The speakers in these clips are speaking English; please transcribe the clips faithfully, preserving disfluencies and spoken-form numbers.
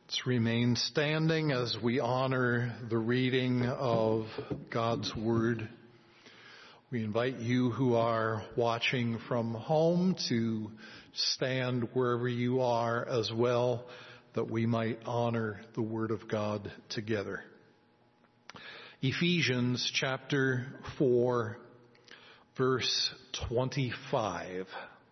Let's remain standing as we honor the reading of God's Word. We invite you who are watching from home to stand wherever you are as well, that we might honor the Word of God together. Ephesians chapter four, verse twenty-five.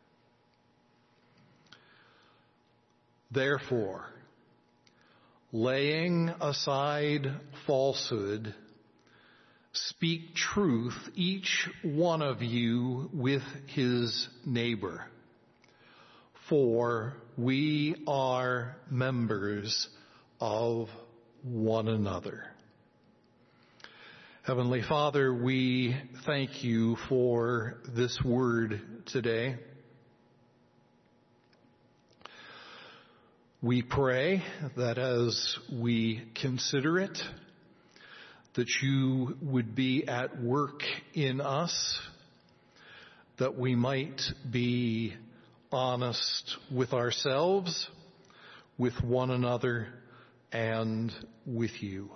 Therefore, laying aside falsehood, speak truth, each one of you with his neighbor. For we are members of one another. Heavenly Father, we thank you for this word today. We pray that as we consider it, that you would be at work in us, that we might be honest with ourselves, with one another, and with you.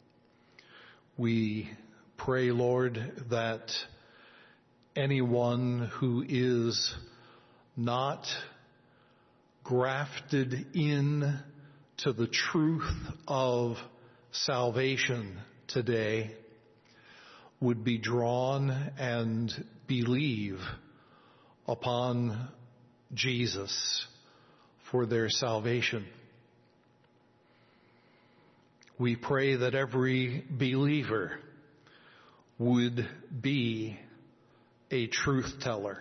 We pray, Lord, that anyone who is not grafted in to the truth of salvation today would be drawn and believe upon Jesus for their salvation. We pray that every believer would be a truth teller.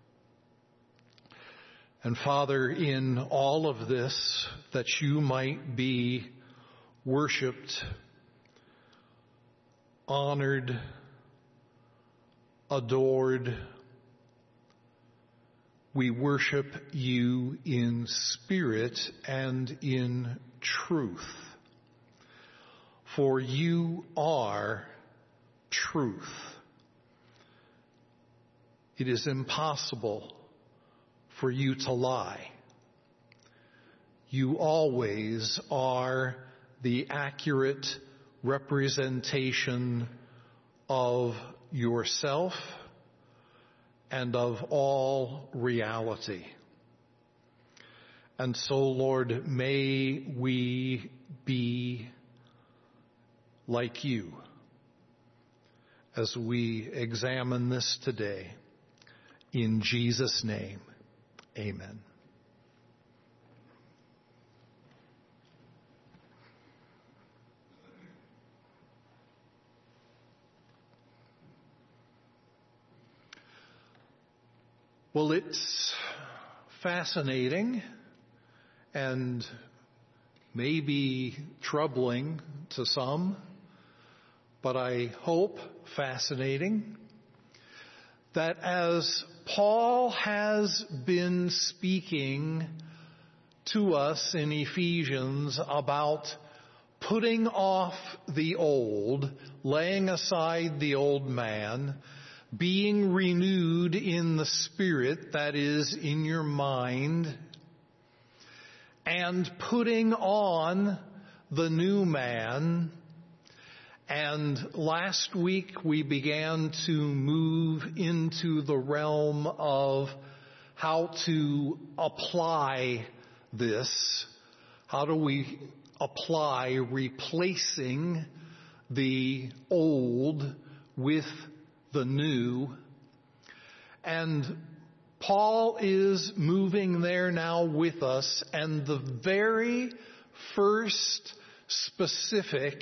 And Father, in all of this, that you might be worshiped, honored, adored. We worship you in spirit and in truth. For you are truth. It is impossible for you to lie. You always are the accurate representation of yourself and of all reality. And so, Lord, may we be like you as we examine this today. In Jesus' name, amen. Well, it's fascinating and maybe troubling to some, but I hope fascinating, that as Paul has been speaking to us in Ephesians about putting off the old, laying aside the old man, being renewed in the spirit, that is, in your mind, and putting on the new man. And last week we began to move into the realm of how to apply this. How do we apply replacing the old with the new? And Paul is moving there now with us, and the very first specific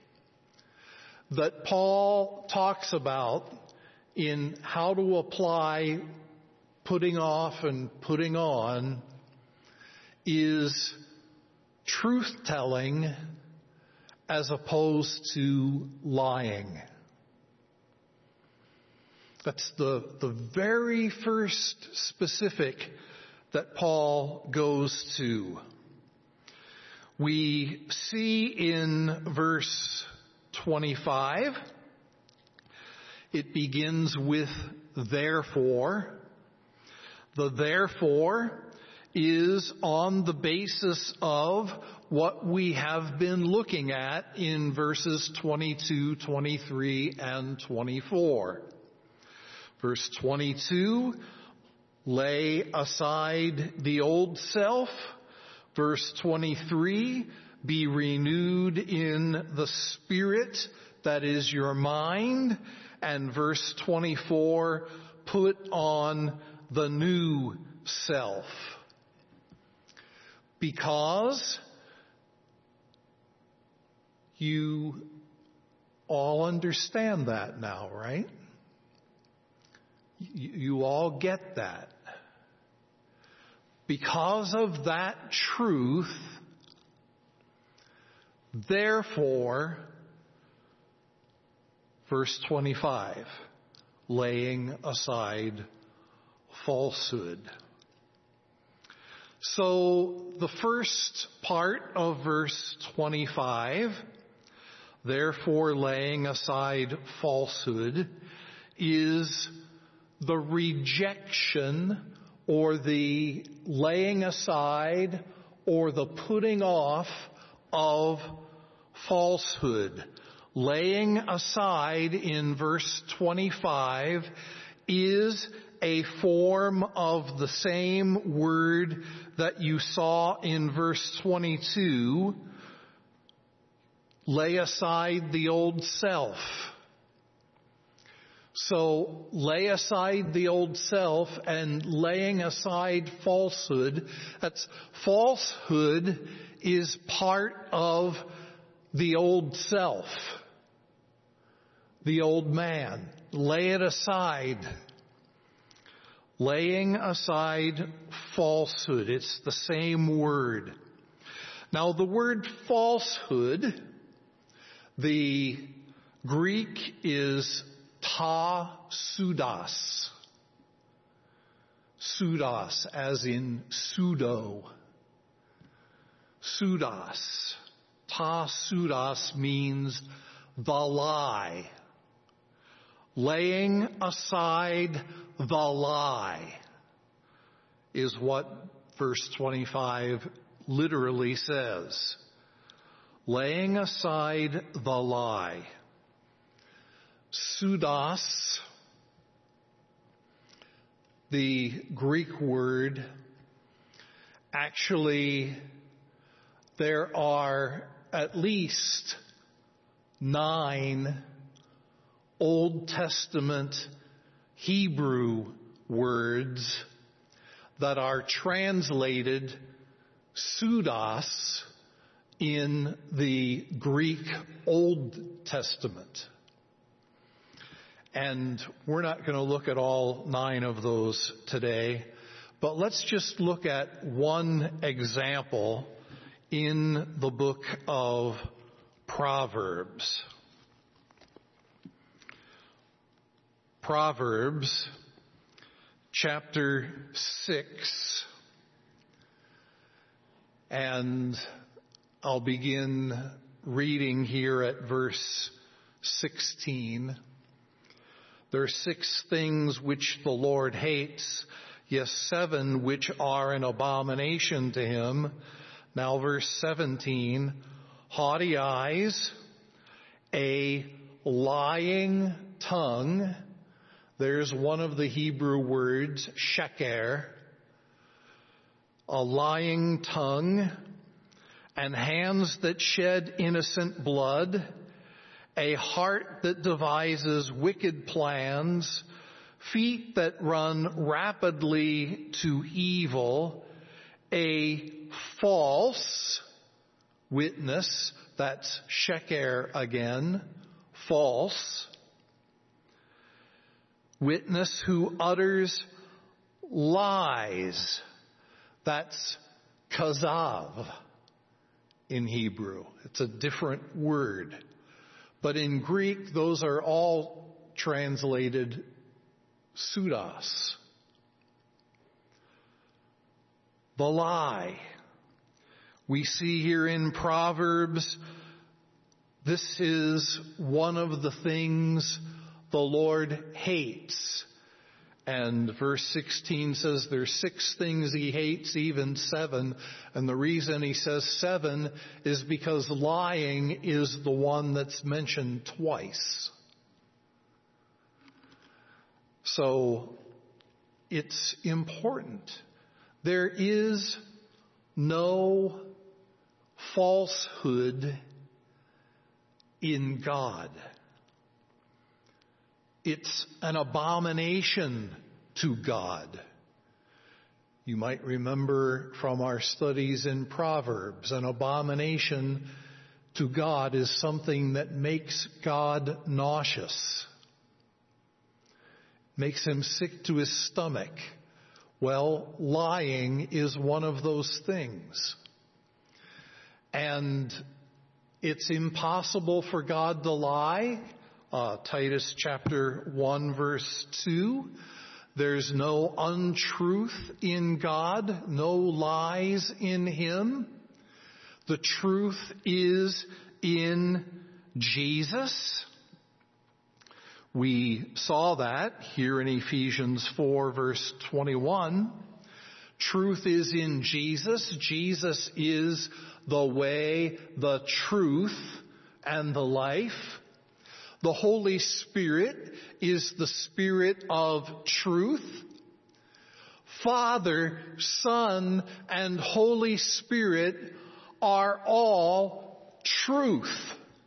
that Paul talks about in how to apply putting off and putting on is truth-telling as opposed to lying. That's the, the very first specific that Paul goes to. We see in verse twenty-five, it begins with therefore. The therefore is on the basis of what we have been looking at in verses twenty-two, twenty-three, and twenty-four. Verse twenty-two, lay aside the old self. Verse twenty-three, be renewed in the spirit that is your mind. And verse twenty-four, put on the new self. Because you all understand that now, right? You, you all get that. Because of that truth, therefore, verse twenty-five, laying aside falsehood. So the first part of verse twenty-five, therefore laying aside falsehood, is the rejection or the laying aside or the putting off of falsehood. Laying aside in verse twenty-five is a form of the same word that you saw in verse twenty-two. Lay aside the old self. So lay aside the old self and laying aside falsehood. That's falsehood is part of the old self, the old man. Lay it aside. Laying aside falsehood. It's the same word. Now the word falsehood, the Greek is ta pseudos. Pseudos, as in pseudo. Pseudos. Ta pseudos means the lie. Laying aside the lie is what verse twenty-five literally says. Laying aside the lie. Pseudos, the Greek word, actually there are at least nine Old Testament Hebrew words that are translated pseudos in the Greek Old Testament. And we're not going to look at all nine of those today, but let's just look at one example in the book of Proverbs. Proverbs chapter six, and I'll begin reading here at verse sixteen. There are six things which the Lord hates, yes, seven which are an abomination to him. Now verse seventeen, haughty eyes, a lying tongue. There's one of the Hebrew words, sheker, a lying tongue, and hands that shed innocent blood, a heart that devises wicked plans, feet that run rapidly to evil, a false witness, that's sheker again, false witness who utters lies. That's kazav in Hebrew. It's a different word. But in Greek, those are all translated pseudos. The lie. We see here in Proverbs, this is one of the things the Lord hates. And verse sixteen says there's six things he hates, even seven. And the reason he says seven is because lying is the one that's mentioned twice. So it's important. There is no falsehood in God. It's an abomination to God. You might remember from our studies in Proverbs, an abomination to God is something that makes God nauseous, makes him sick to his stomach. Well, lying is one of those things. And it's impossible for God to lie. Uh, Titus chapter one verse two. There's no untruth in God, no lies in him. The truth is in Jesus. We saw that here in Ephesians four verse twenty-one. Truth is in Jesus. Jesus is the way, the truth, and the life. The Holy Spirit is the Spirit of truth. Father, Son, and Holy Spirit are all truth.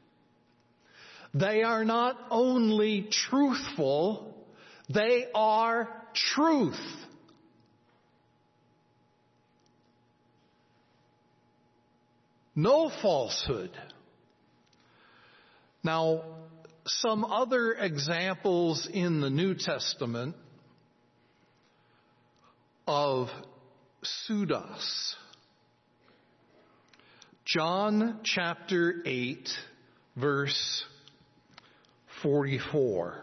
They are not only truthful, they are truth. No falsehood. Now, some other examples in the New Testament of pseudos. John chapter eight, verse forty-four.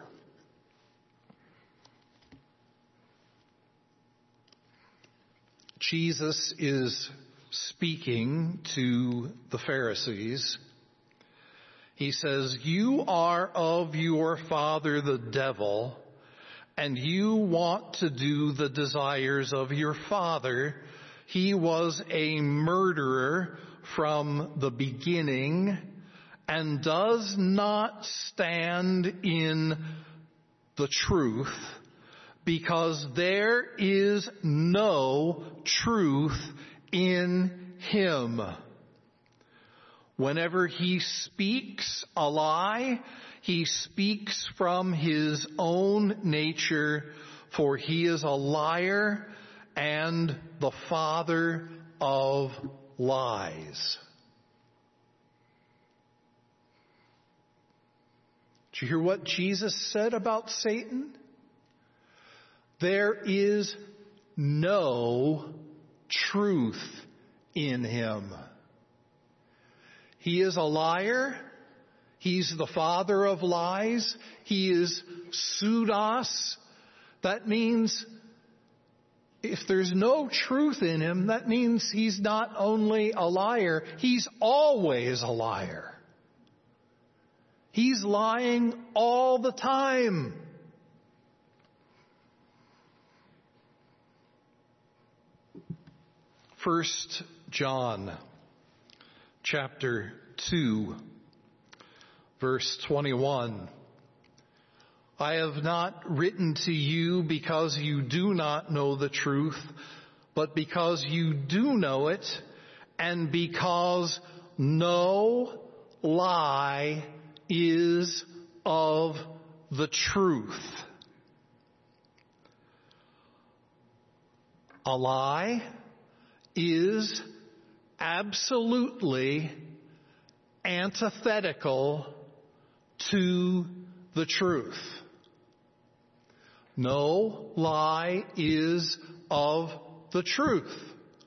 Jesus is speaking to the Pharisees. He says, "You are of your father the devil, and you want to do the desires of your father. He was a murderer from the beginning and does not stand in the truth, because there is no truth in him. Whenever he speaks a lie, he speaks from his own nature, for he is a liar and the father of lies." Did you hear what Jesus said about Satan? There is no truth in him. He is a liar. He's the father of lies. He is pseudos. That means if there's no truth in him, that means he's not only a liar, he's always a liar. He's lying all the time. First John chapter two, verse twenty-one. "I have not written to you because you do not know the truth, but because you do know it, and because no lie is of the truth." A lie is absolutely antithetical to the truth. No lie is of the truth.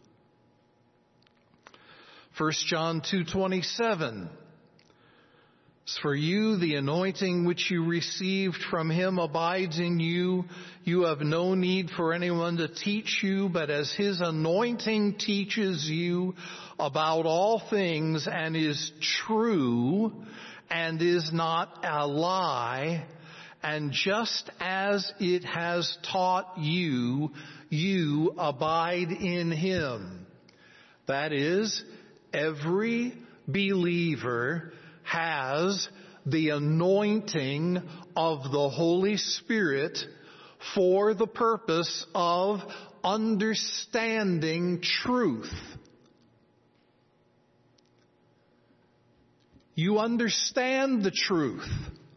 First John two twenty-seven. "For you, the anointing which you received from him abides in you. You have no need for anyone to teach you, but as his anointing teaches you about all things and is true and is not a lie, and just as it has taught you, you abide in him. That is, every believer has the anointing of the Holy Spirit for the purpose of understanding truth. You understand the truth.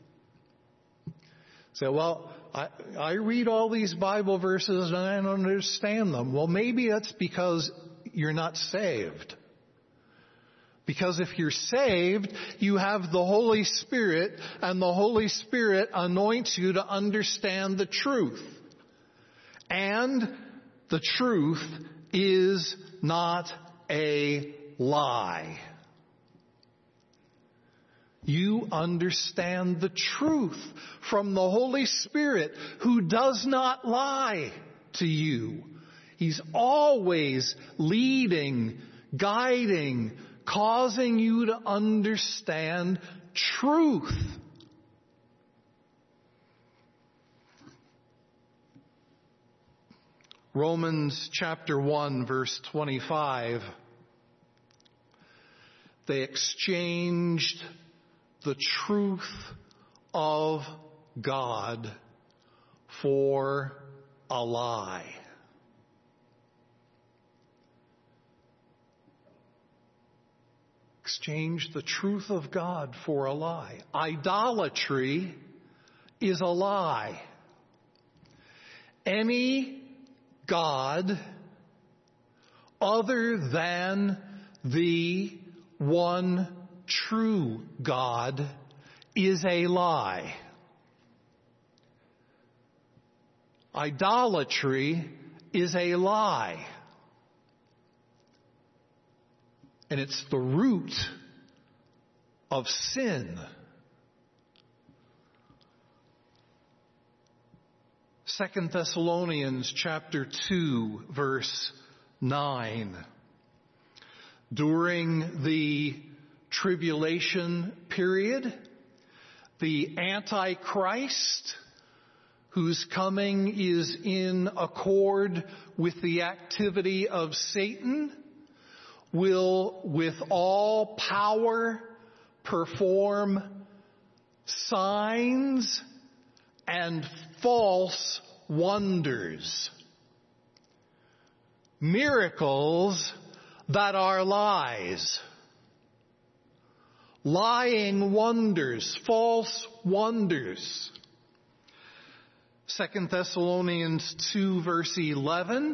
Say, well, I, I read all these Bible verses and I don't understand them. Well, maybe that's because you're not saved. Because if you're saved, you have the Holy Spirit, and the Holy Spirit anoints you to understand the truth. And the truth is not a lie. You understand the truth from the Holy Spirit, who does not lie to you. He's always leading, guiding, causing you to understand truth. Romans chapter one, verse twenty-five. They exchanged the truth of God for a lie. Exchange the truth of God for a lie. Idolatry is a lie. Any God other than the one true God is a lie. Idolatry is a lie. And it's the root of sin. Second Thessalonians chapter two, verse nine. During the tribulation period, the Antichrist, whose coming is in accord with the activity of Satan, will with all power perform signs and false wonders. Miracles that are lies. Lying wonders, false wonders. Second Thessalonians two, verse eleven.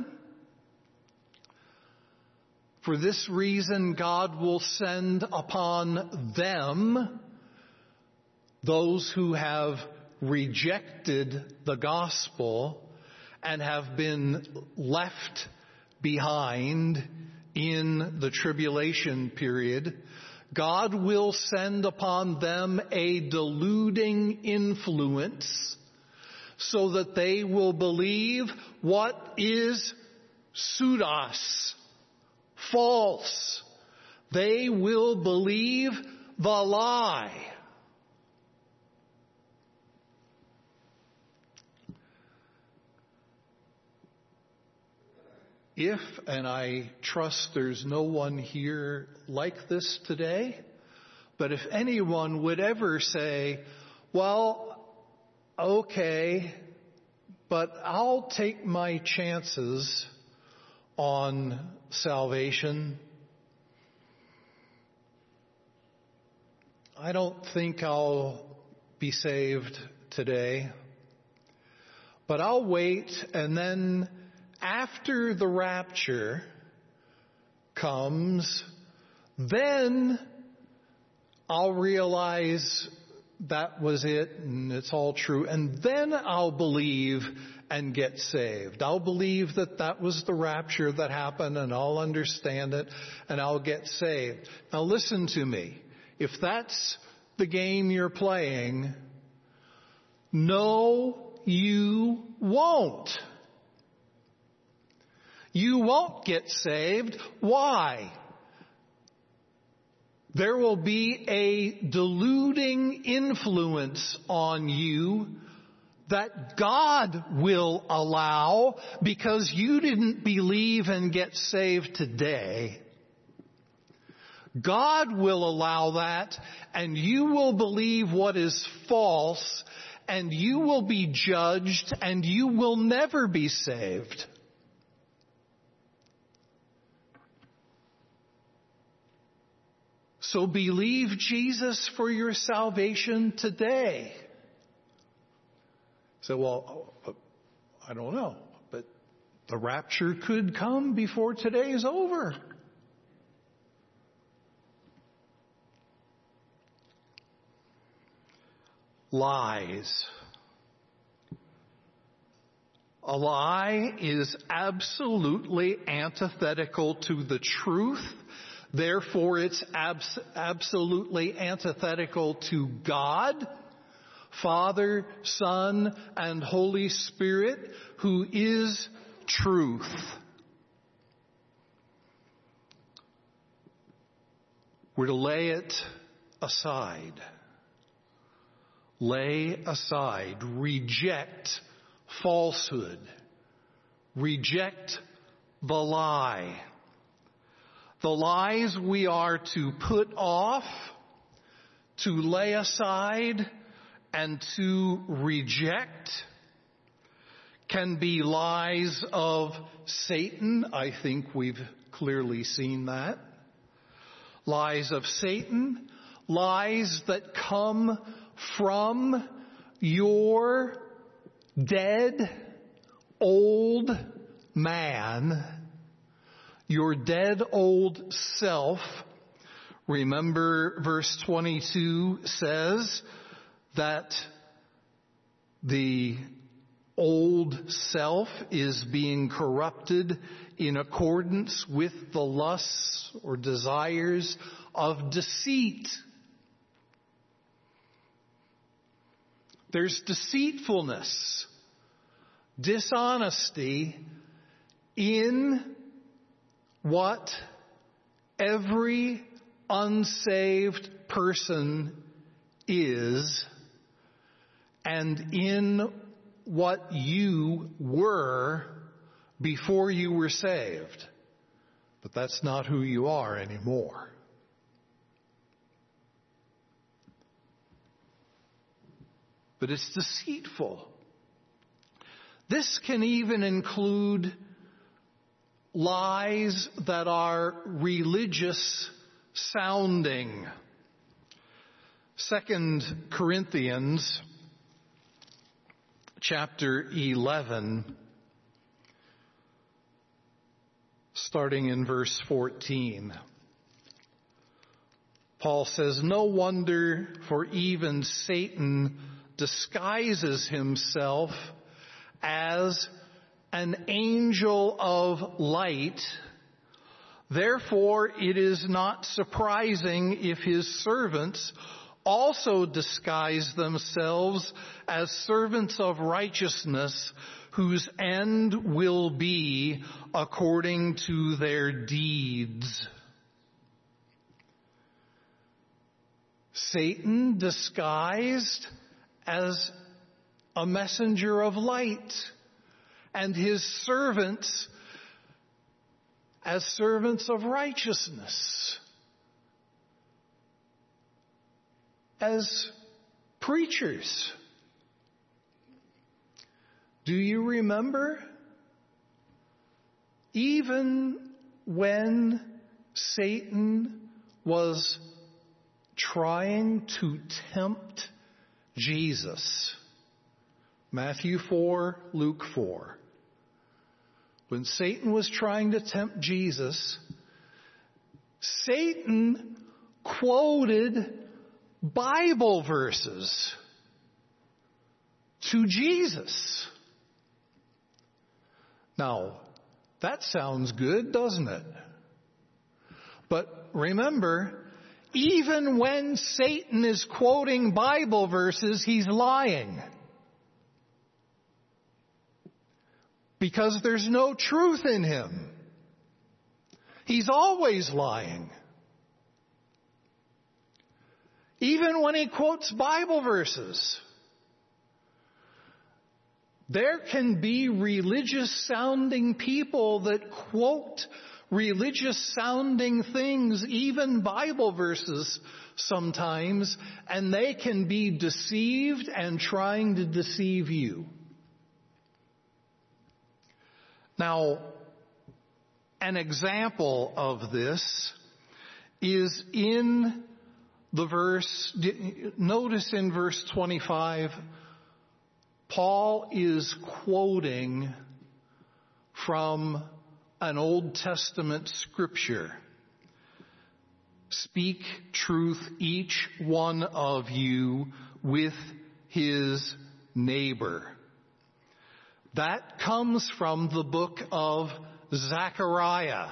For this reason God will send upon them, those who have rejected the gospel and have been left behind in the tribulation period, God will send upon them a deluding influence so that they will believe what is pseudos, false. They will believe the lie. If, and I trust there's no one here like this today, but if anyone would ever say, well, okay, but I'll take my chances on salvation. I don't think I'll be saved today, but I'll wait, and then after the rapture comes, then I'll realize that was it and it's all true, and then I'll believe and get saved. I'll believe that that was the rapture that happened, and I'll understand it and I'll get saved. Now listen to me. If that's the game you're playing, no, you won't. You won't get saved. Why? There will be a deluding influence on you that God will allow because you didn't believe and get saved today. God will allow that, and you will believe what is false, and you will be judged, and you will never be saved. So believe Jesus for your salvation today. So, well, I don't know, but the rapture could come before today is over. Lies. A lie is absolutely antithetical to the truth. Therefore, it's abs- absolutely antithetical to God, Father, Son, and Holy Spirit, who is truth. We're to lay it aside. Lay aside. Reject falsehood. Reject the lie. The lies we are to put off, to lay aside, and to reject can be lies of Satan. I think we've clearly seen that. Lies of Satan, lies that come from your dead old man, your dead old self. Remember, verse twenty-two says that the old self is being corrupted in accordance with the lusts or desires of deceit. There's deceitfulness, dishonesty in what every unsaved person is, and in what you were before you were saved. But that's not who you are anymore. But it's deceitful. This can even include lies that are religious sounding. Second Corinthians chapter eleven, starting in verse fourteen. Paul says, "No wonder, for even Satan disguises himself as an angel of light. Therefore, it is not surprising if his servants also disguise themselves as servants of righteousness, whose end will be according to their deeds." Satan disguised as a messenger of light, and his servants as servants of righteousness, as preachers. Do you remember? Even when Satan was trying to tempt Jesus, Matthew four, Luke four. When Satan was trying to tempt Jesus, Satan quoted Bible verses to Jesus. Now, that sounds good, doesn't it? But remember, even when Satan is quoting Bible verses, he's lying. Because there's no truth in him. He's always lying. Even when he quotes Bible verses. There can be religious-sounding people that quote religious-sounding things, even Bible verses sometimes, and they can be deceived and trying to deceive you. Now, an example of this is in the verse, notice in verse twenty-five, Paul is quoting from an Old Testament scripture. Speak truth, each one of you, with his neighbor. That comes from the book of Zechariah.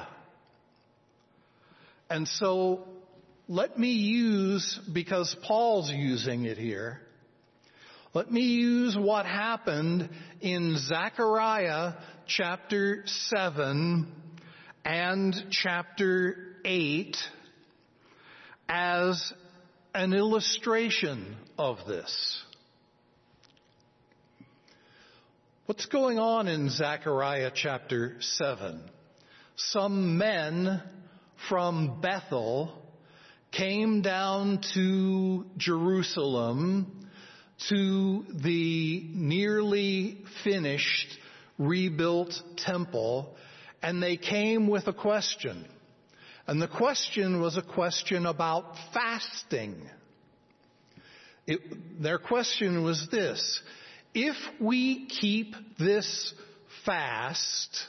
And so let me use, because Paul's using it here, let me use what happened in Zechariah chapter seven and chapter eight as an illustration of this. What's going on in Zechariah chapter seven? Some men from Bethel came down to Jerusalem to the nearly finished, rebuilt temple, and they came with a question. And the question was a question about fasting. It, their question was this: if we keep this fast,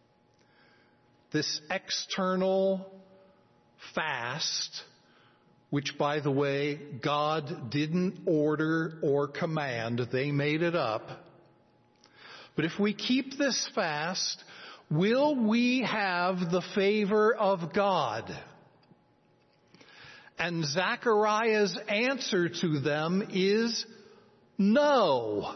this external fast, which, by the way, God didn't order or command, they made it up. But if we keep this fast, will we have the favor of God? And Zechariah's answer to them is no.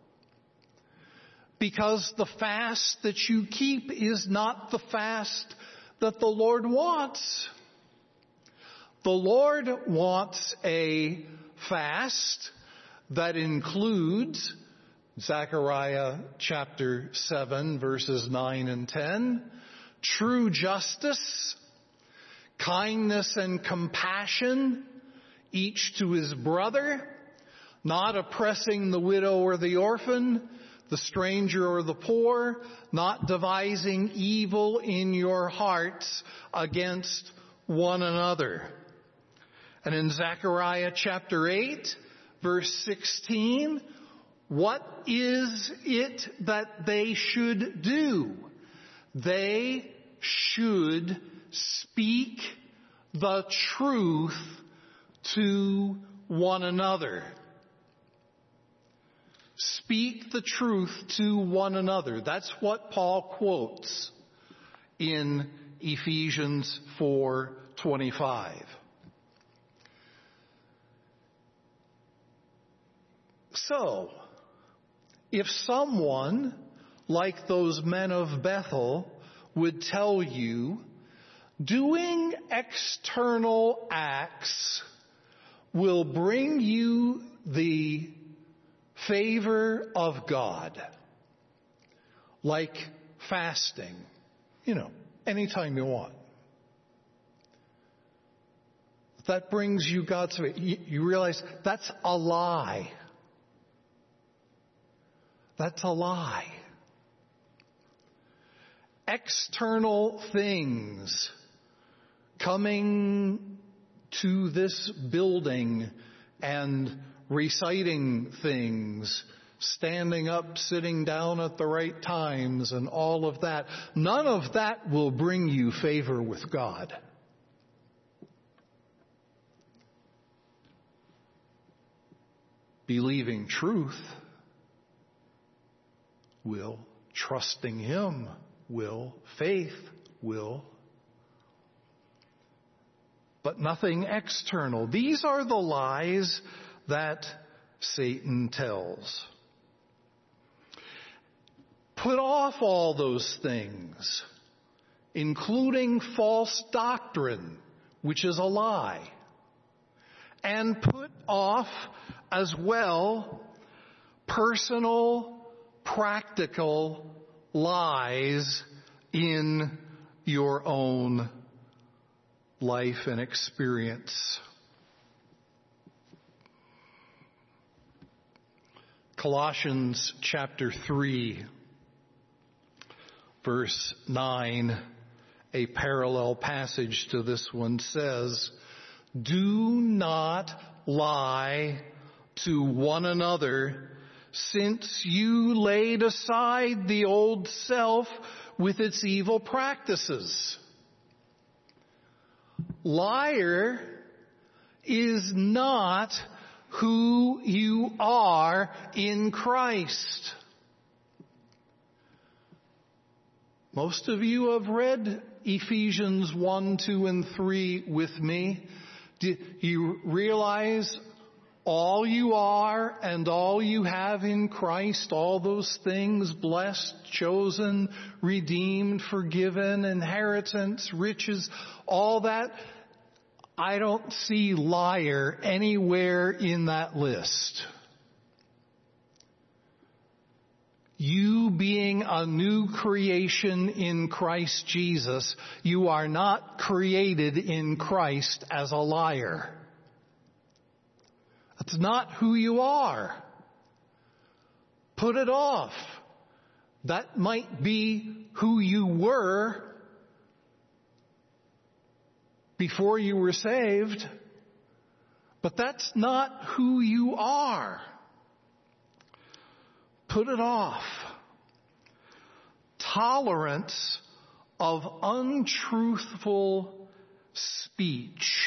Because the fast that you keep is not the fast that the Lord wants. The Lord wants a fast that includes Zechariah chapter seven, verses nine and ten, true justice, kindness and compassion, each to his brother, not oppressing the widow or the orphan, the stranger or the poor, not devising evil in your hearts against one another. And in Zechariah chapter eight, verse sixteen, what is it that they should do? They should speak the truth to one another. Speak the truth to one another. That's what Paul quotes in Ephesians four twenty-five. So, if someone like those men of Bethel would tell you doing external acts will bring you the favor of God, like fasting, you know, anytime you want, that brings you God's favor, you, you realize that's a lie. That's a lie. External things, coming to this building and reciting things, standing up, sitting down at the right times, and all of that, none of that will bring you favor with God. Believing truth will, trusting Him will, faith will, but nothing external. These are the lies that Satan tells. Put off all those things, including false doctrine, which is a lie, and put off as well personal practical lies in your own life and experience. Colossians chapter three, verse nine, a parallel passage to this one, says, "Do not lie to one another, since you laid aside the old self with its evil practices." Liar is not who you are in Christ. Most of you have read Ephesians one, two, and three with me. Do you realize all you are and all you have in Christ, all those things, blessed, chosen, redeemed, forgiven, inheritance, riches, all that? I don't see liar anywhere in that list. You being a new creation in Christ Jesus, you are not created in Christ as a liar. That's not who you are. Put it off. That might be who you were before you were saved, but that's not who you are. Put it off. Tolerance of untruthful speech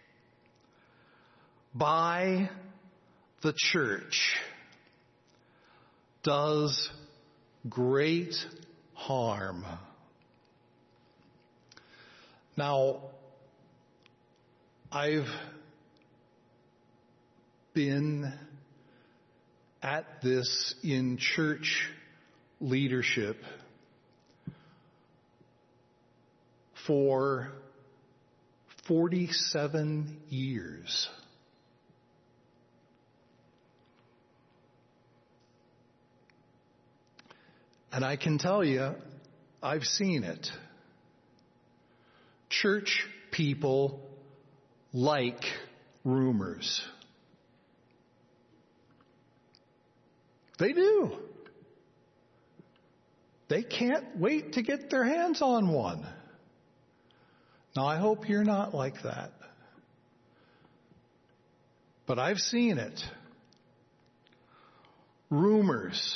by the church does great harm. Now, I've been at this in church leadership for forty-seven years. And I can tell you, I've seen it. Church people like rumors. They do. They can't wait to get their hands on one. Now, I hope you're not like that. But I've seen it. Rumors.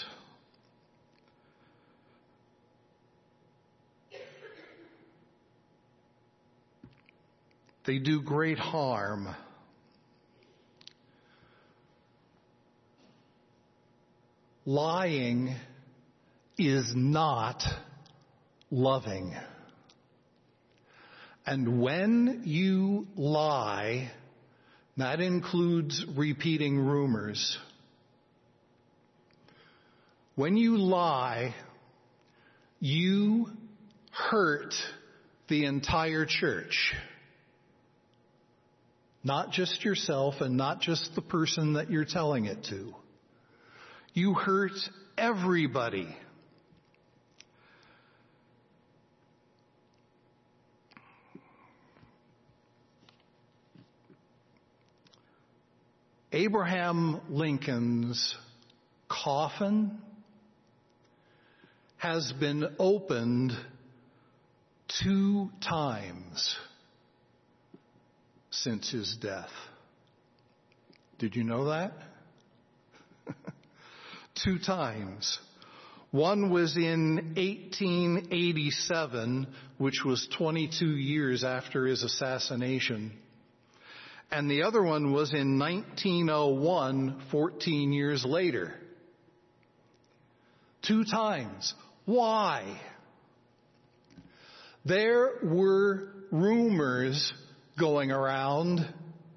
They do great harm. Lying is not loving. And when you lie, that includes repeating rumors. When you lie, you hurt the entire church. Not just yourself and not just the person that you're telling it to. You hurt everybody. Abraham Lincoln's coffin has been opened two times since his death. Did you know that? Two times. One was in eighteen eighty-seven, which was twenty-two years after his assassination. And the other one was in nineteen oh one, fourteen years later. Two times. Why? There were rumors going around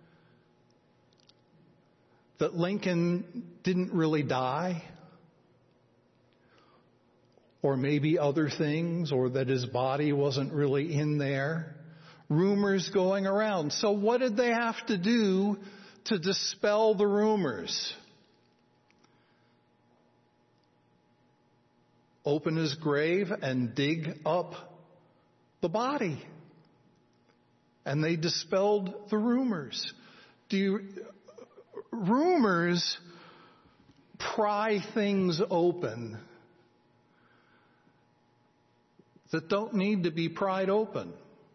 that Lincoln didn't really die, or maybe other things, or that his body wasn't really in there. Rumors going around. So what did they have to do to dispel the rumors? open his grave and dig up the body. And they dispelled the rumors. Do you, rumors pry things open that don't need to be pried open.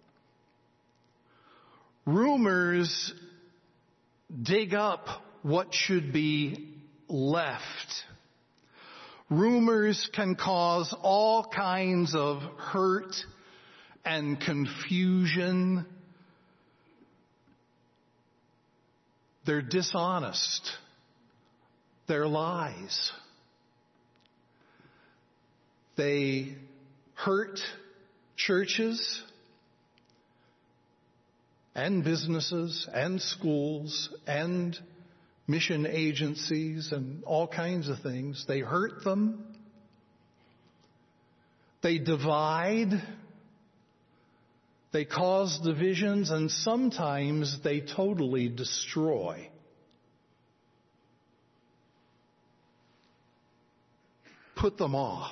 Rumors dig up what should be left. Rumors can cause all kinds of hurt and confusion. They're dishonest. They're lies. They hurt churches and businesses and schools and mission agencies and all kinds of things. They hurt them. They divide. They cause divisions, and sometimes they totally destroy. Put them off.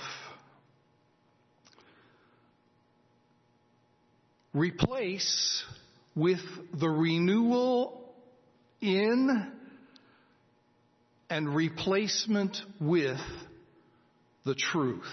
Replace with the renewal in and replacement with the truth.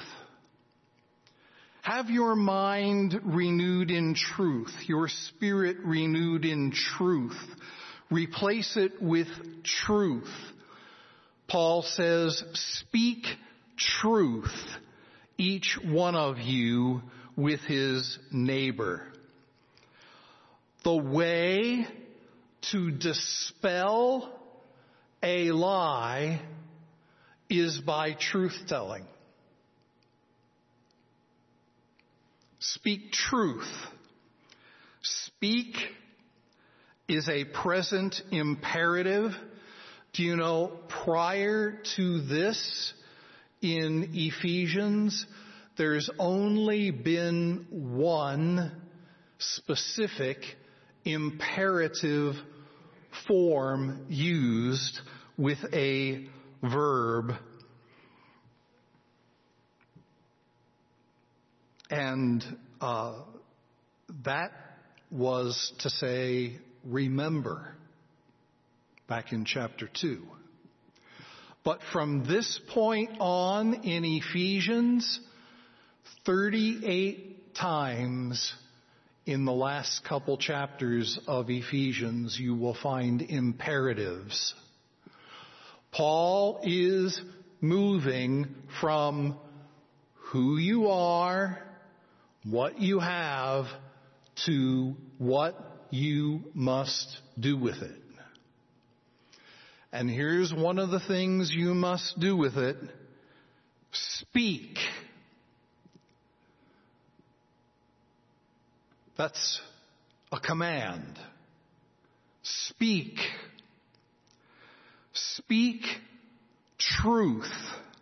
Have your mind renewed in truth, your spirit renewed in truth. Replace it with truth. Paul says, speak truth, each one of you with his neighbor. The way to dispel a lie is by truth-telling. Speak truth. Speak is a present imperative. Do you know, prior to this in Ephesians, there's only been one specific imperative form used with a verb. And uh, that was to say, remember, back in chapter two. But from this point on in Ephesians, thirty-eight times in the last couple chapters of Ephesians, you will find imperatives. Paul is moving from who you are, what you have, to what you must do with it. And here's one of the things you must do with it. Speak. That's a command. Speak. Speak truth.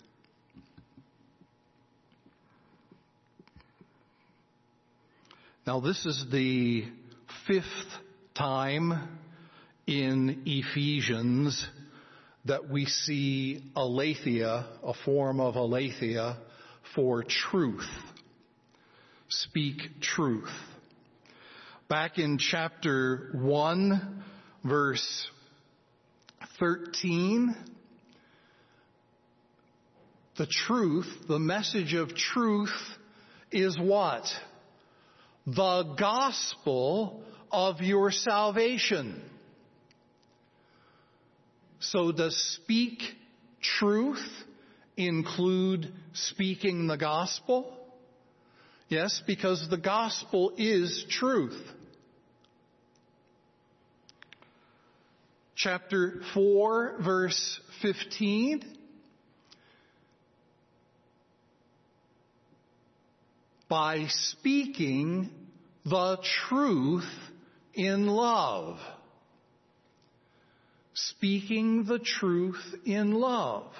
Now, this is the fifth time in Ephesians that we see aletheia, a form of aletheia for truth. Speak truth. Back in chapter one, verse thirteen, the truth, the message of truth is what? The gospel of your salvation. So does speak truth include speaking the gospel? Yes, because the gospel is truth. Chapter four, verse fifteen. By speaking the truth in love. Speaking the truth in love.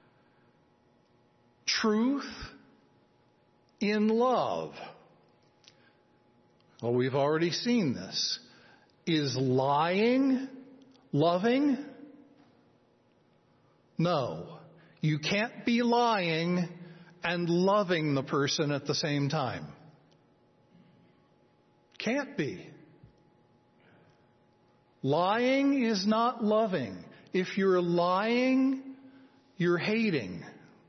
Truth in love. Well, we've already seen this. Is lying loving? No. You can't be lying and loving the person at the same time? Can't be. Lying is not loving. If you're lying, you're hating.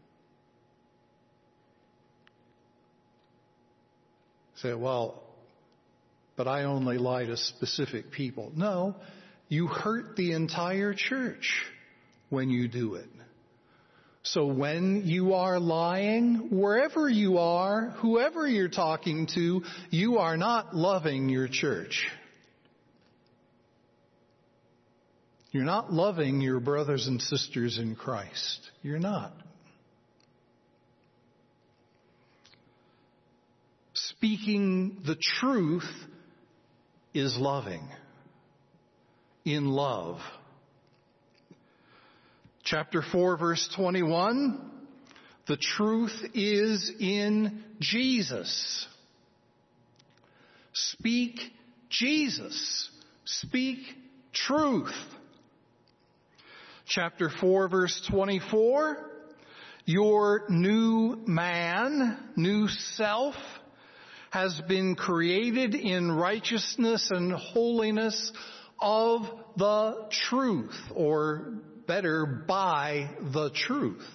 Say, well, but I only lie to specific people. No, you hurt the entire church when you do it. So when you are lying, wherever you are, whoever you're talking to, you are not loving your church. You're not loving your brothers and sisters in Christ. You're not. Speaking the truth is loving. In love. Chapter four, verse twenty-one, the truth is in Jesus. Speak Jesus. Speak truth. Chapter four, verse twenty-four, your new man, new self, has been created in righteousness and holiness of the truth, or better, by the truth.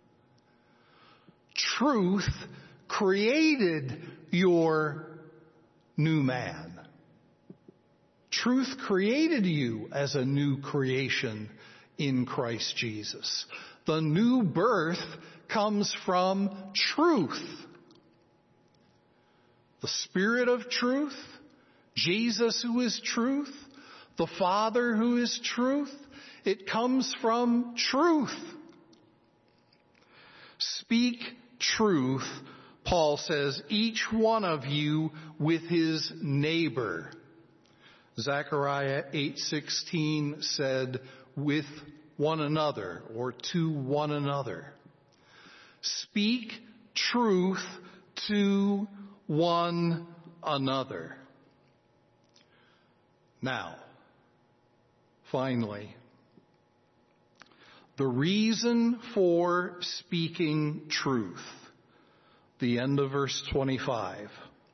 Truth created your new man. Truth created you as a new creation in Christ Jesus. The new birth comes from truth. The Spirit of truth, Jesus who is truth, the Father who is truth. It comes from truth. Speak truth, Paul says, each one of you with his neighbor. Zechariah eight sixteen said, with one another, or to one another. Speak truth to one another. Now, finally, the reason for speaking truth. The end of verse twenty-five.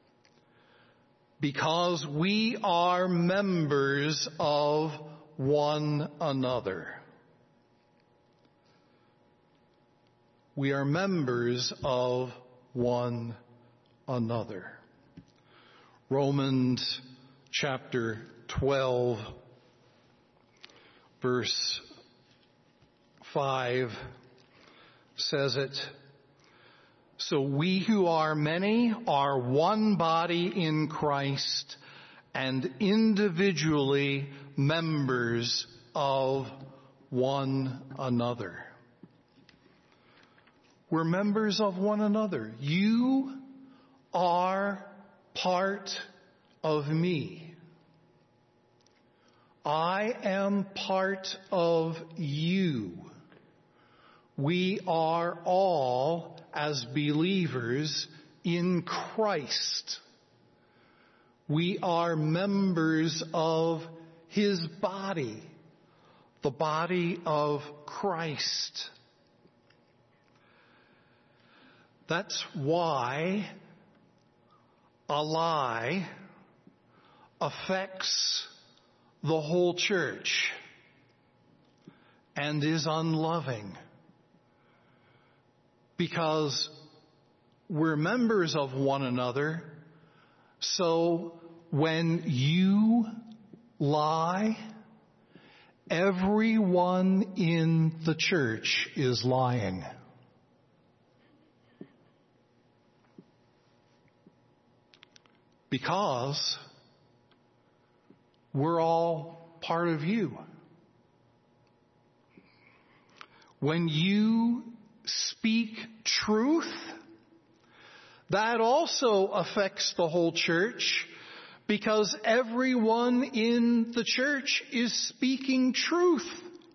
Because we are members of one another. We are members of one another. Romans chapter twelve, verse five says it. So we who are many are one body in Christ and individually members of one another. We're members of one another. You are part of me. I am part of you. We are all, as believers in Christ, we are members of his body, the body of Christ. That's why a lie affects the whole church and is unloving. Because we're members of one another, so when you lie, everyone in the church is lying. Because we're all part of you. When you speak truth, that also affects the whole church, because everyone in the church is speaking truth.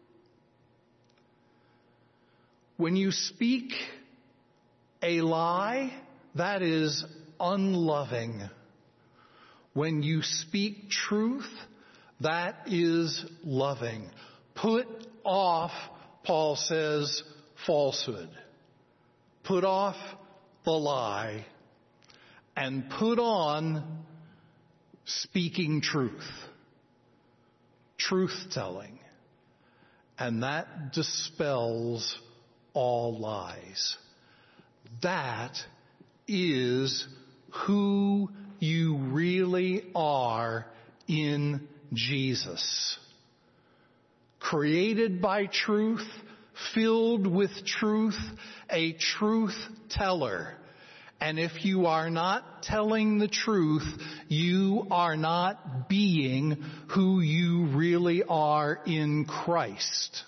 When you speak a lie, that is unloving. When you speak truth, that is loving. Put off, Paul says, falsehood. Put off the lie and put on speaking truth, truth-telling. And that dispels all lies. That is who you really are in Jesus. Created by truth, filled with truth, a truth teller. And if you are not telling the truth, you are not being who you really are in Christ.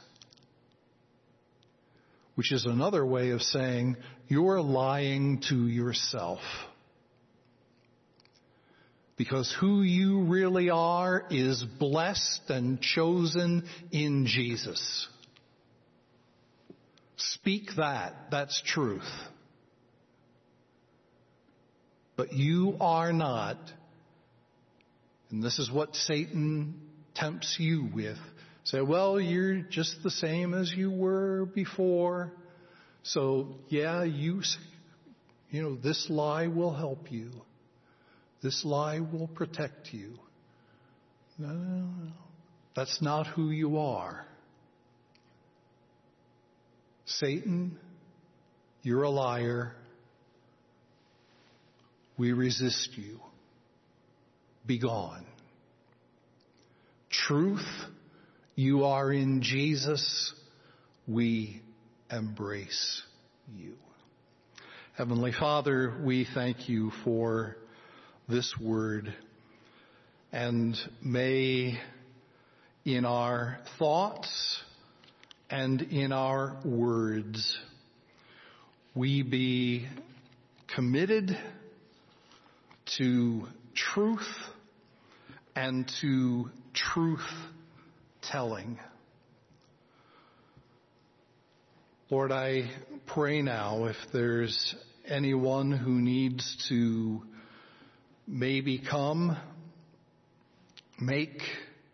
Which is another way of saying you're lying to yourself. Because who you really are is blessed and chosen in Jesus. Speak that. That's truth. But you are not, and this is what Satan tempts you with. Say, well, you're just the same as you were before. So, yeah, you, you know, this lie will help you. This lie will protect you. No, no, no. That's not who you are. Satan, you're a liar. We resist you. Be gone. Truth, you are in Jesus. We embrace you. Heavenly Father, we thank you for this word, and may in our thoughts and in our words we be committed to truth and to truth telling. Lord, I pray now if there's anyone who needs to maybe come, make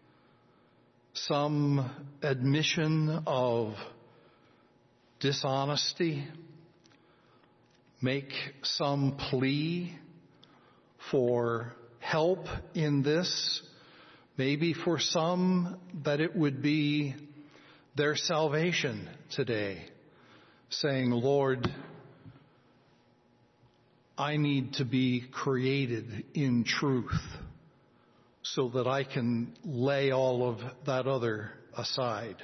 some admission of dishonesty, make some plea for help in this, maybe for some that it would be their salvation today, saying, Lord, I need to be created in truth so that I can lay all of that other aside.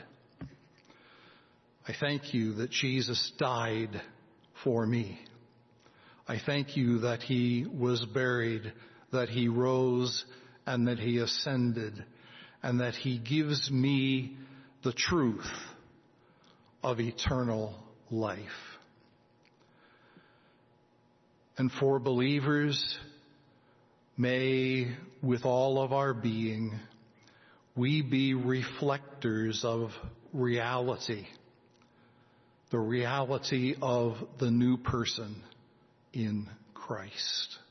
I thank you that Jesus died for me. I thank you that he was buried, that he rose, and that he ascended, and that he gives me the truth of eternal life. And for believers, may, with all of our being, we be reflectors of reality, the reality of the new person in Christ.